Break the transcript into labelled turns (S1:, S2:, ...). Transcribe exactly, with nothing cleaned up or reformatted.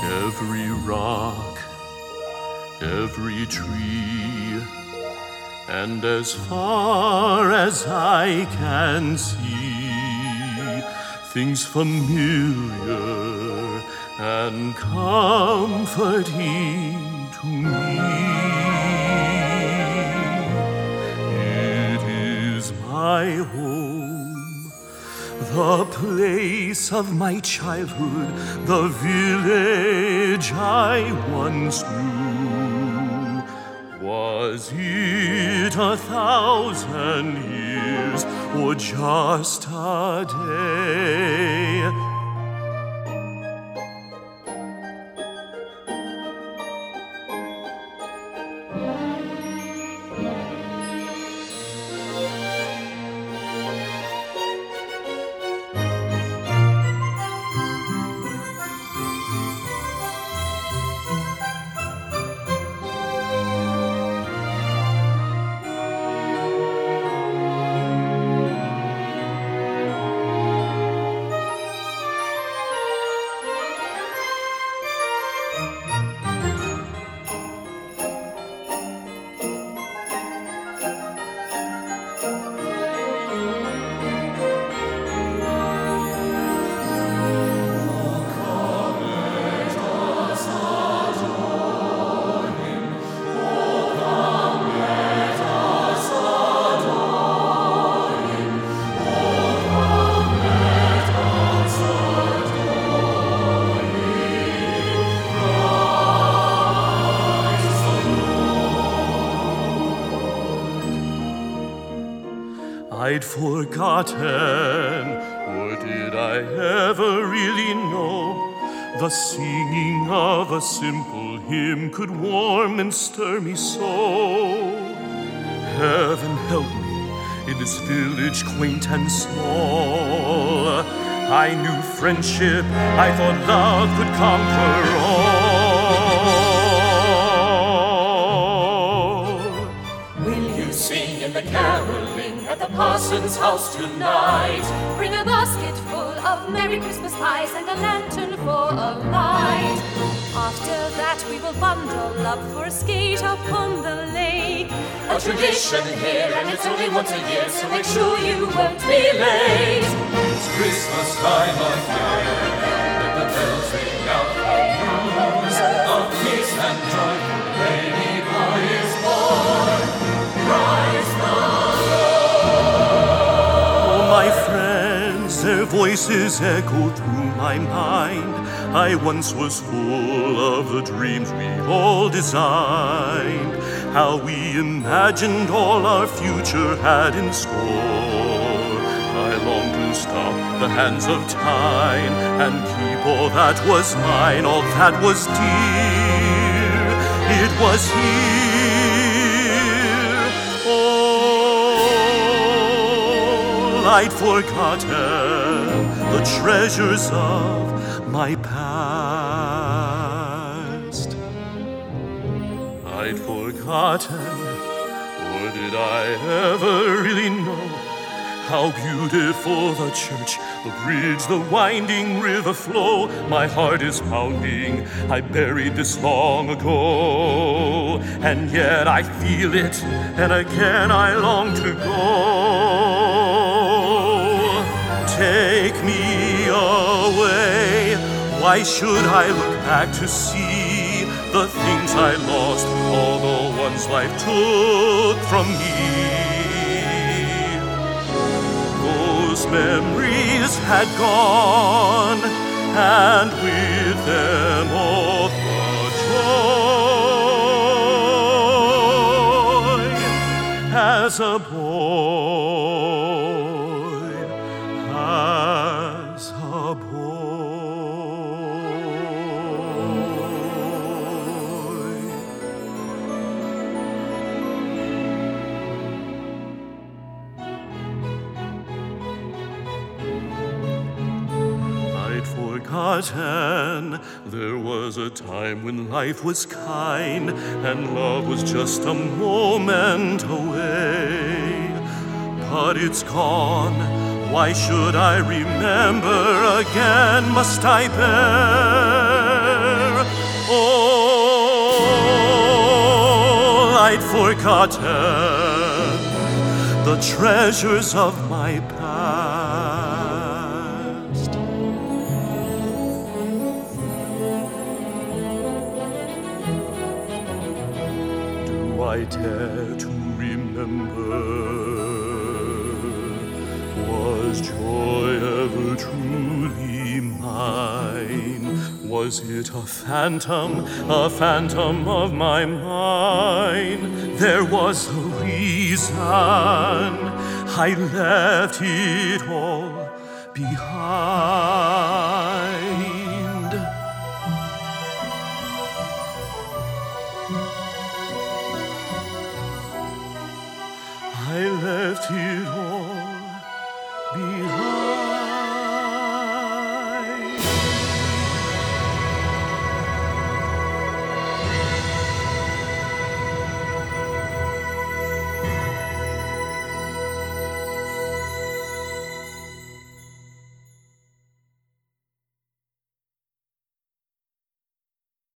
S1: Every rock, every tree, and as far as I can see, things familiar and comforting to me. It is my home, the place of my childhood, the village I once knew. Was it a thousand years or just a day? I'd forgotten, or did I ever really know, the singing of a simple hymn could warm and stir me so. Heaven help me in this village quaint and small. I knew friendship, I thought love could conquer all.
S2: Will you sing in the caroling at the parson's house tonight?
S3: Bring a basket full of Merry Christmas pies and a lantern for a light. After that we will bundle up for a skate upon the lake.
S2: A tradition here, and it's only once a year, so make sure you won't be late.
S4: It's Christmas time of year, let the bells ring out the news of peace and joy. Baby boy is born, Christ the Lord.
S1: Oh, my friends, their voices echo through my mind. I once was full of the dreams we all designed, how we imagined all our future had in store. I long to stop the hands of time and keep all that was mine, all that was dear. It was here. All I'd forgotten, the treasures of my past. I'd forgotten, or did I ever really know, how beautiful the church, the bridge, the winding river flow. My heart is pounding, I buried this long ago, and yet I feel it, and again I long to go. Take me away, why should I look back to see the things I lost, all the ones life took from me? Those memories had gone, and with them all the joy. As a boy, as a boy. Forgotten, there was a time when life was kind and love was just a moment away. But it's gone, why should I remember again? Must I bear forgotten the treasures of my past. Do I dare to remember? Was joy ever truly mine? Was it a phantom, a phantom of my mind? There was a reason I left it all behind. I left it all behind.